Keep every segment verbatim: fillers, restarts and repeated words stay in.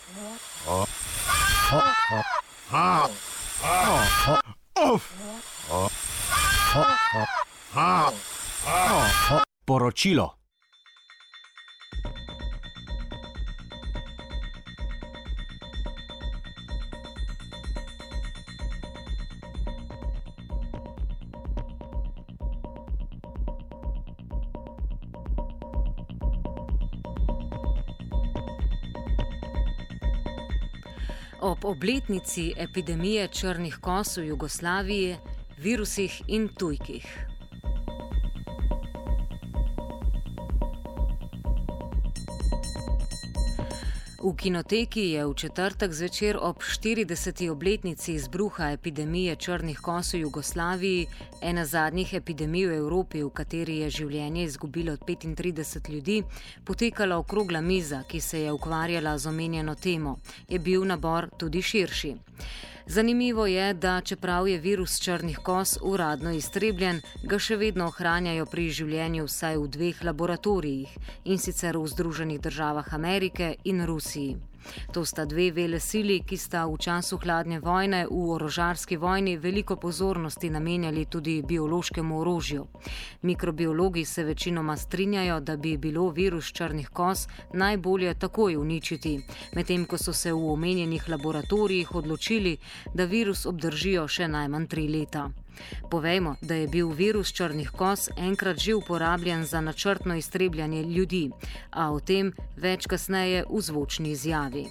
Poročilo. Ob obletnici epidemije črnih koz v Jugoslaviji, virusih in tujkih. V Kinoteki je v četrtek zvečer ob štirideseti obletnici izbruha epidemije črnih koz v Jugoslaviji, ena zadnjih epidemij v Evropi, v kateri je življenje izgubilo petintrideset ljudi, potekala okrogla miza, ki se je ukvarjala z omenjeno temo. Je bil nabor tudi širši. Zanimivo je, da čeprav je virus črnih koz uradno iztrebljen, ga še vedno ohranjajo pri življenju vsaj v dveh laboratorijih, in sicer v Združenih državah Amerike in Rusiji. To sta dve velesili, ki sta v času hladne vojne v orožarski vojni veliko pozornosti namenjali tudi biološkemu orožju. Mikrobiologi se večinoma strinjajo, da bi bilo virus črnih koz najbolje takoj uničiti, medtem ko so se v omenjenih laboratorijih odločili, da virus obdržijo še najmanj tri leta. Povejmo, da je bil virus črnih koz enkrat že uporabljen za načrtno iztrebljanje ljudi, a o tem več kasneje v zvočni izjavi.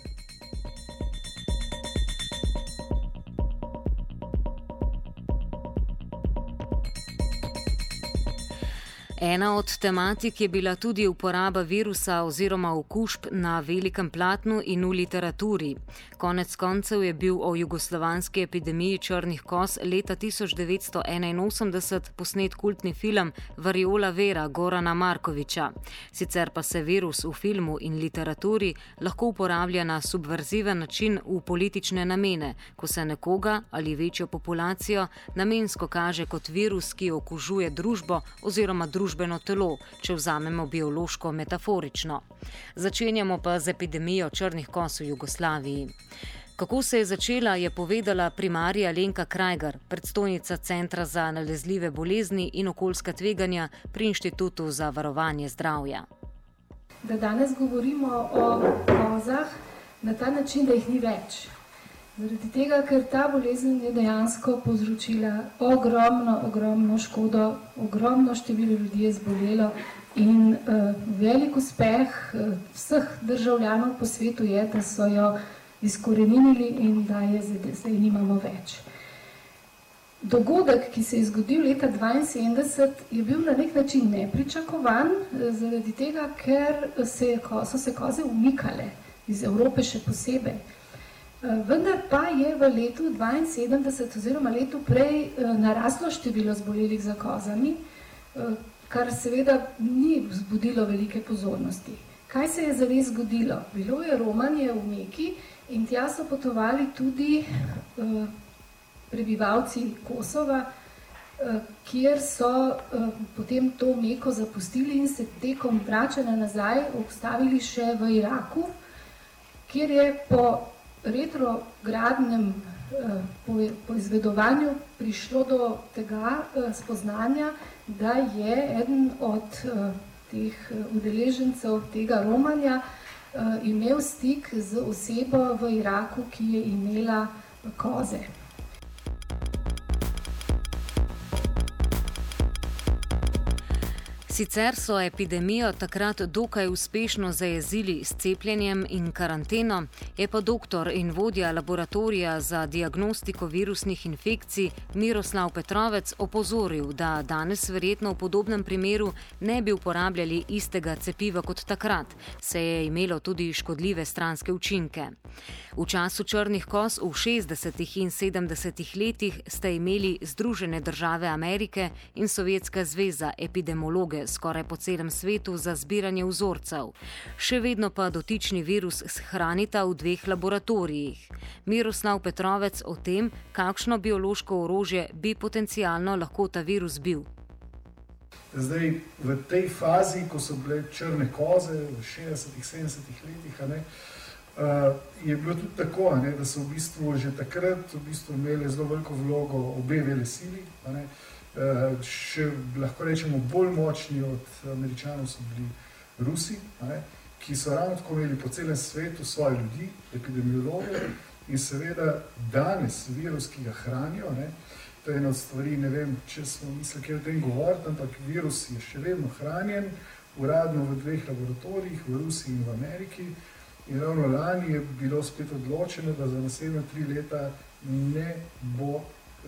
Ena od tematik je bila tudi uporaba virusa oziroma okužb na velikem platnu in v literaturi. Konec koncev je bil o jugoslovanski epidemiji črnih koz leta tisoč devetsto enainosemdeset posnet kultni film Variola vera Gorana Markovića. Sicer pa se virus v filmu in literaturi lahko uporablja na subverziven način v politične namene, ko se nekoga ali večjo populacijo namensko kaže kot virus, ki okužuje družbo oziroma družbo. družbeno telo, če vzamemo biološko metaforično. Začenjamo pa z epidemijo črnih koz v Jugoslaviji. Kako se je začela, je povedala primarija Alenka Krajgar, predstojnica Centra za nalezljive bolezni in okoljska tveganja pri Inštitutu za varovanje zdravja. Da danes govorimo o kozah na ta način, da jih ni več. Zaradi tega, ker ta bolezen je dejansko povzročila ogromno, ogromno škodo, ogromno število ljudi je zbolelo in uh, velik uspeh uh, vseh državljanov po svetu je, da so jo izkoreninili in da je zdaj nimamo več. Dogodek, ki se je zgodil leta dvainsedemdeset, je bil na nek način nepričakovan, zaradi tega, ker se, so se koze umikale iz Evrope še posebej. Vendar pa je v letu dvainsedemdeset oziroma letu prej naraslo število zbolelih za kozami, kar seveda ni vzbudilo velike pozornosti. Kaj se je zares zgodilo? Bilo je romanje v Meki in tja so potovali tudi prebivalci Kosova, kjer so potem to Meko zapustili in se tekom vračanja nazaj obstavili še v Iraku, kjer je po retrogradnem poizvedovanju prišlo do tega spoznanja, da je eden od teh udeležencev tega romanja imel stik z osebo v Iraku, ki je imela koze. Sicer so epidemijo takrat dokaj uspešno zajezili s cepljenjem in karanteno, je pa doktor in vodja laboratorija za diagnostiko virusnih infekcij Miroslav Petrovec opozoril, da danes verjetno v podobnem primeru ne bi uporabljali istega cepiva kot takrat, saj je imelo tudi škodljive stranske učinke. V času črnih koz v šestdesetih in sedemdesetih letih sta imeli Združene države Amerike in Sovjetska zveza epidemiologe skoraj po celem svetu za zbiranje vzorcev. Še vedno pa dotični virus shranita v dveh laboratorijih. Miroslav Petrovec o tem, kakšno biološko orožje bi potencialno lahko ta virus bil. Zdaj, v tej fazi, ko so bile črne koze v šestdesetih, sedemdesetih letih, a ne, Uh, je bilo tudi tako, ne, da so v bistvu že takrat v bistvu imeli zelo veliko vlogo obe velesili. Uh, še lahko rečemo bolj močni od Američanov so bili Rusi, ne, ki so ravno tako imeli po celem svetu svoje ljudi, epidemiologe in seveda danes virus, ki ga hranijo, ne, to je ena od stvari, ne vem, če smo mislili, kaj o tem govoriti, ampak virus je še vedno hranjen, uradno v dveh laboratorijih, v Rusiji in v Ameriki. In ravno lani je bilo spet odločeno, da za naslednja tri leta ne bo,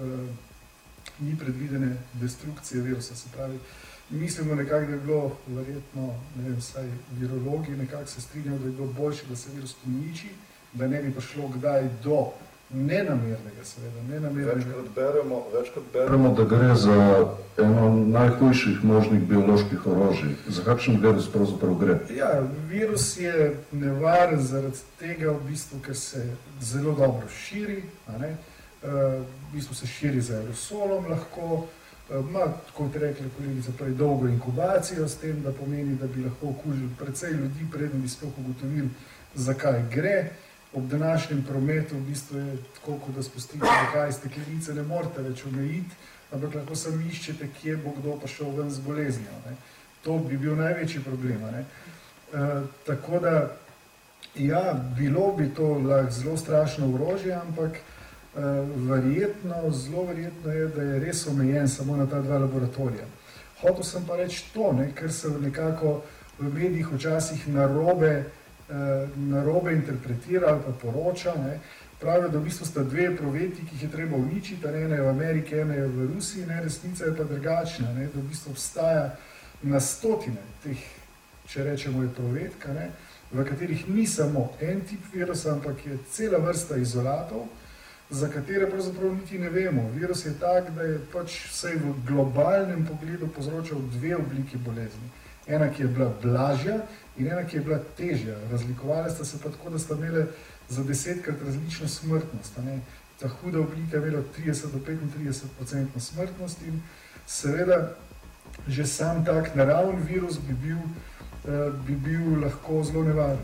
eh, ni predvidene destrukcije virusa. Se pravi, mislimo nekako, da je bilo verjetno, ne vem, vsaj virologi nekako se strinjajo, da je bilo boljše, da se virus uniči, da ne bi prišlo kdaj do nenamernega, seveda, nenamernega. Večkrat beremo, večkrat beremo, da gre za eno najhujših možnih bioloških orožij. Za kakšen virus pravzaprav gre? Ja, virus je nevaren zaradi tega, v bistvu, ker se zelo dobro širi, a ne? V bistvu se širi z aerosolom lahko, ima, kot rekli kolegica, prej dolgo inkubacijo s tem, da pomeni, da bi lahko okužili precej ljudi, preden bi sploh ugotovili, zakaj gre. Ob današnjem prometu v bistvu je tako, kot da spustite zakaj steklenice, ne morete več omejiti, ampak lahko samo iščete, kje bo kdo pa šel ven z boleznijo. Ne. To bi bil največji problem. Ne. E, tako da, ja, bilo bi to lahko zelo strašno orožje, ampak e, verjetno, zelo verjetno je, da je res omejen samo na ta dva laboratorija. Hotel sem pa reči to, ne, ker se nekako v medijih včasih narobe narobe interpretira ali pa poroča, ne, pravijo, da v bistvu sta dve epruveti, ki jih je treba uničiti, ena je v Ameriki, ena je v Rusiji, ne, resnica je pa drugačna, ne, da v bistvu obstaja na stotine teh, če rečemo epruvetka, ne, v katerih ni samo en tip virusa, ampak je cela vrsta izolatov, za katere pravzaprav niti ne vemo. Virus je tak, da je pač vsaj v globalnem pogledu povzročal dve obliki bolezni. Ena, ki je bila blažja in ena, ki je bila težja. Razlikovali sta se pa tako, da sta imeli za desetkrat različno smrtnost. Ne. Ta huda oblika je imela trideset do petintrideset procentno smrtnost in seveda že sam tak naraven virus bi bil, bi bil lahko zelo nevaren.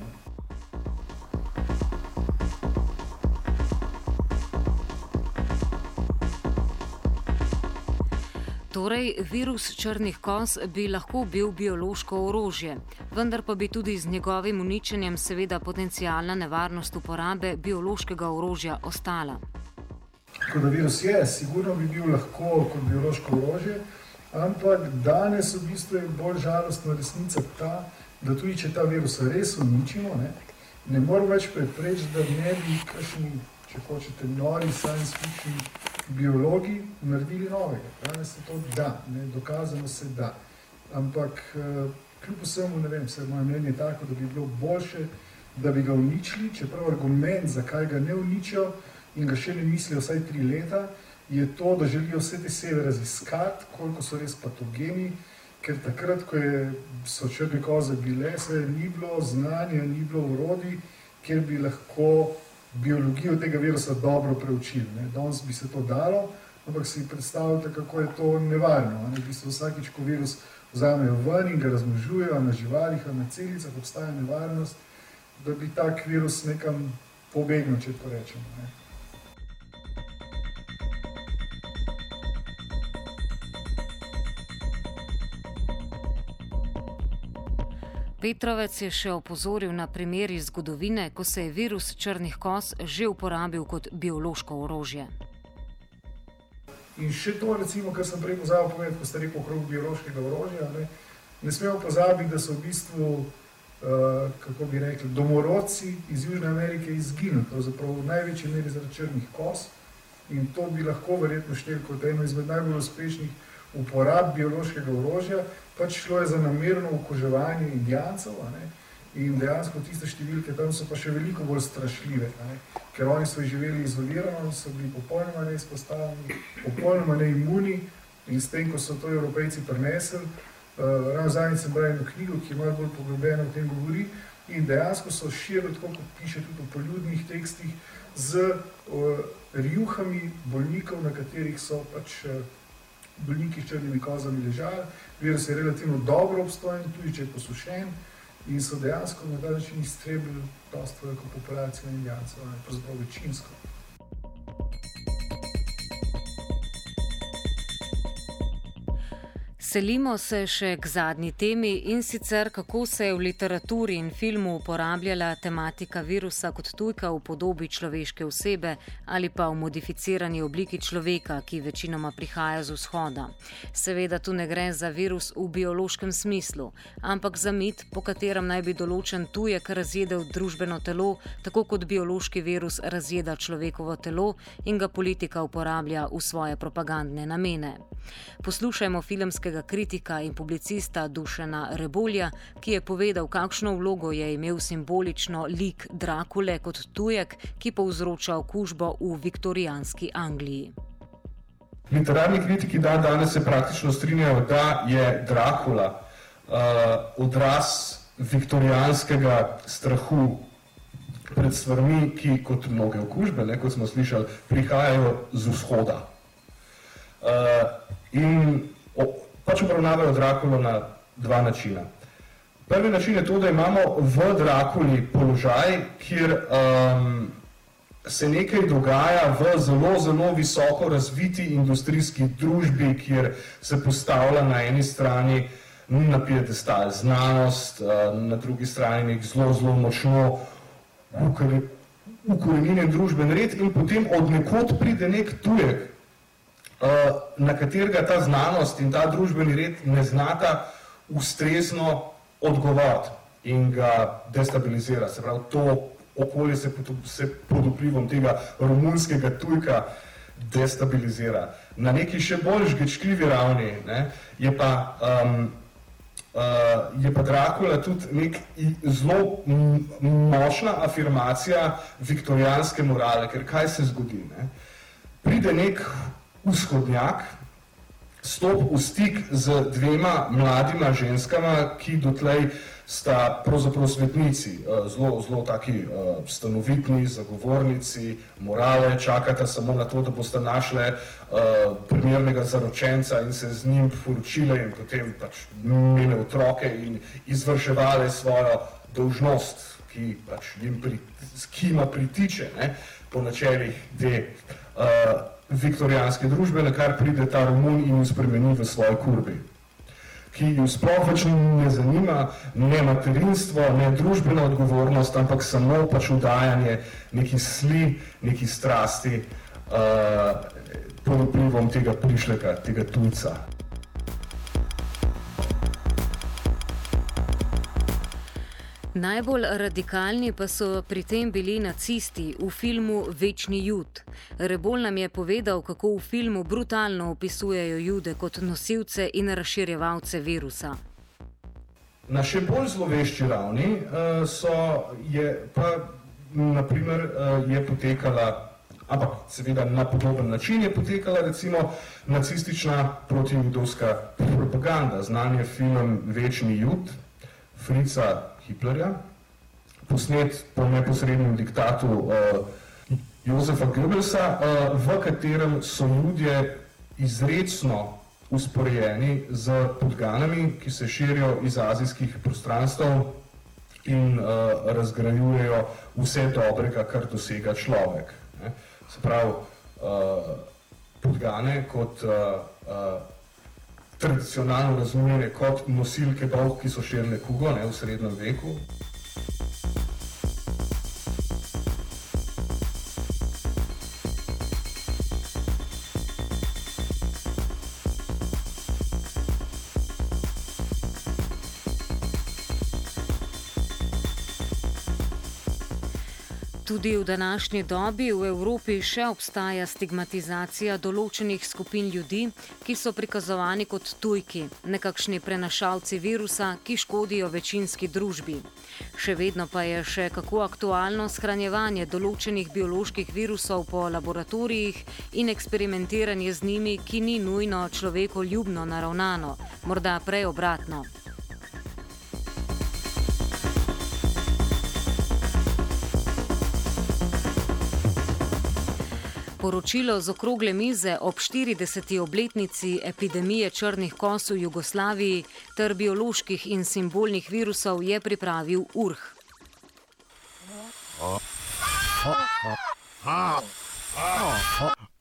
Torej, virus črnih koz bi lahko bil biološko orožje, vendar pa bi tudi z njegovim uničenjem seveda potencialna nevarnost uporabe biološkega orožja ostala. Tako da virus je, sigurno bi bil lahko kot biološko orožje, ampak danes v bistvu je bolj žalostna resnica ta, da tudi če ta virus res uničimo, ne, ne moramo več preprečiti, da ne bi kakšni, če hočete, nori science fiction biologi naredili novega. Danes se to da, ne, dokazano se da. Ampak kljub vsemu, ne vem, vse moje mnenje je tako, da bi bilo boljše, da bi ga uničili, čeprav argument, zakaj ga ne uničijo in ga še ne mislijo vsaj tri leta, je to, da želijo vse te sebe raziskati, koliko so res patogeni, ker takrat, ko je, so črne koze bile, se ni bilo znanja, ni bilo orodij, kjer bi lahko biologijo tega virusa dobro preučili. Ne. Danes bi se to dalo, ampak si predstavljate, kako je to nevarno. Ne. V bistvu vsakič, ko virus vzamejo ven in ga razmnožujejo na živalih, na celicah, obstaja nevarnost, da bi tak virus nekam pobegnil, če to rečemo. Ne. Petrovec je še opozoril na primer iz zgodovine, ko se je virus črnih koz že uporabil kot biološko orožje. In še to, recimo, kar sem prej pozabil povedati, ko ste rekel okrog biološkega orožja, ne, ne smemo pozabiti, da so v bistvu, uh, kako bi rekli, domorodci iz Južne Amerike izginili, pravzaprav v največji meri zaradi črnih koz, in to bi lahko verjetno šteli kot eno izmed najbolj uspešnih uporab biološkega orožja, pač šlo je za namerno okuževanje indijancev, ne? In dejansko tiste številke tam so pa še veliko bolj strašljive, ne? Ker oni so živeli izolirano, so bili popolnoma neizpostavljeni, popolnoma neimuni in s tem, ko so to Evropejci prinesli, uh, ravno zadnjič sem bral eno knjigo, ki malo bolj poglobljeno o tem govori, in dejansko so širili, tako kot piše tudi v poljudnih tekstih, z uh, rjuhami bolnikov, na katerih so pač uh, bolniki s črnimi kozami ležali. Virus je relativno dobro obstojen, tudi če je posušen, in so dejansko na ta način iztrebili dosti veliko populacijo Indijancev, pravzaprav večinsko. Selimo se še k zadnji temi in sicer kako se je v literaturi in filmu uporabljala tematika virusa kot tujka v podobi človeške osebe ali pa v modificirani obliki človeka, ki večinoma prihaja z vzhoda. Seveda tu ne gre za virus v biološkem smislu, ampak za mit, po katerem naj bi določen tujek razjedel družbeno telo, tako kot biološki virus razjeda človekovo telo in ga politika uporablja v svoje propagandne namene. Poslušajmo filmskega kritika in publicista Dušana Rebolja, ki je povedal, kakšno vlogo je imel simbolično lik Drakule kot tujek, ki povzroča okužbo v viktorijanski Angliji. Literarni kritiki dan danes se praktično strinjajo, da je Drakula uh, odraz viktorijanskega strahu pred stvarmi, ki kot mnoge okužbe, ne, kot smo slišali, prihajajo z vzhoda. Uh, in o, pač obravnavajo Drakulo na dva načina. Prvi način je to, da imamo v Drakuli položaj, kjer um, se nekaj dogaja v zelo, zelo visoko razviti industrijski družbi, kjer se postavlja na eni strani na piedestal znanost, uh, na drugi strani nek zelo, zelo močno ukoreninjen družben red in potem od nekod pride nek tujek, na katerega ta znanost in ta družbeni red ne znata ustrezno odgovoriti in ga destabilizira. Se pravi, to okolje se pod, se pod vplivom tega romunskega tujka destabilizira. Na neki še bolj žgečljivi ravni, ne, je pa um, Uh, je pa Drakula tudi nek zelo močna afirmacija viktorijanske morale, ker kaj se zgodi? Ne? Pride nek vzhodnjak, stop v stik z dvema mladima ženskama, ki dotlej sta pravzaprav svetnici, uh, zelo, zelo taki uh, stanovitni, zagovornici morale, čakata samo na to, da boste našle uh, primernega zaročenca in se z njim poročile in potem pač imele otroke in izvrševale svojo dolžnost, ki pač jim pri, ki ima pritiče, ne, po načelih te uh, viktorijanske družbe, na kar pride ta Romun in jo spremeni v svoji kurbi, ki jo sploh več ne zanima, ne materinstvo, ne družbena odgovornost, ampak samo pač vdajanje neki sli, neki strasti uh, pod vplivom tega prišleka, tega tujca. Najbolj radikalni pa so pri tem bili nacisti v filmu Večni Jud. Rebolj nam je povedal, kako v filmu brutalno opisujejo Jude kot nosilce in razširjevalce virusa. Na še bolj zlovešči ravni uh, so, je pa, naprimer, uh, je potekala, ampak seveda na podoben način je potekala recimo nacistična protijudovska propaganda. Znan je film Večni Jud, Fritza Hitlerja, posnet po neposrednem diktatu uh, Josefa Goebbelsa, uh, v katerem so ljudje izrecno usporejeni z podganami, ki se širijo iz azijskih prostranstv in uh, razgrajujejo vse dobrega, kar dosega človek. Ne? Se pravi, uh, podgane kot uh, uh, tradicionalno razumljene kot nosilke bolh, ki so širile kugo, ne, v srednjem veku. Tudi v današnji dobi v Evropi še obstaja stigmatizacija določenih skupin ljudi, ki so prikazovani kot tujki, nekakšni prenašalci virusa, ki škodijo večinski družbi. Še vedno pa je še kako aktualno shranjevanje določenih bioloških virusov po laboratorijih in eksperimentiranje z njimi, ki ni nujno človekoljubno naravnano, morda prej obratno. Poročilo z okrogle mize ob štirideseti obletnici epidemije črnih kos v Jugoslaviji ter bioloških in simbolnih virusov je pripravil U R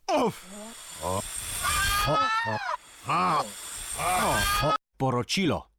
H. Poročilo.